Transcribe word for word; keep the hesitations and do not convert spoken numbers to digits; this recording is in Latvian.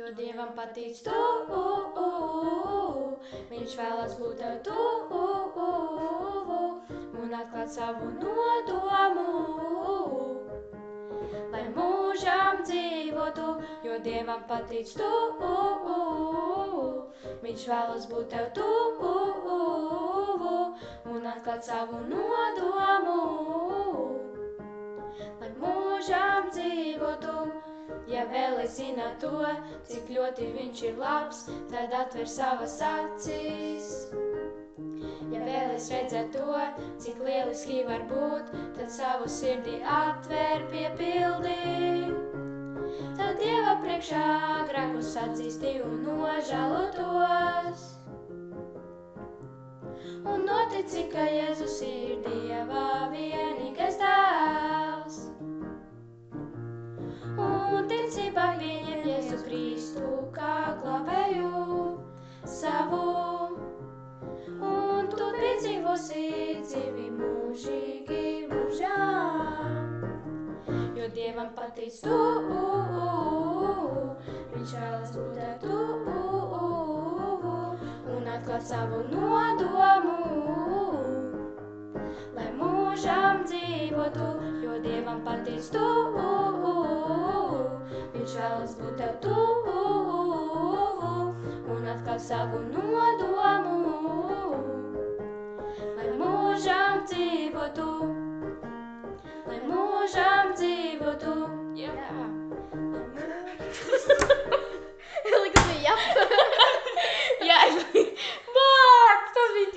jo Dievam patīc tu, viņš vēlas būt tev tuvu un atklāt savu nodomu, lai mūžām dzīvotu, jo Dievam patīc tu, viņš vēlas būt tev tuvu un atklāt savu nodomu, lai mūžām dzīvotu. Ja vēl es zinu to, cik ļoti viņš ir labs, tad atver savas acis. Ja vēl es redzu to, cik lieliski var būt, tad savu sirdi atver, piepildi. Tad Dieva priekšā grēkus atzīsti un nožēlotos. Un notici, ka Jēzus ir Dieva vienīgais dēls. Un ticībā pieņem Jēzu Kristu kā glābēju savu. Un tu piedzīvosi dzīvi mūžīgi mūžām. Jo Dievam patīc tu, viņš vēlas būt tev tuvu un atklāt savu nodomu, lai mūžām dzīvotu, jo Dievam patīc tu, viņš vēlas būt tev tuvu un atklāt savu nodomu, lai mūžām dzīvotu.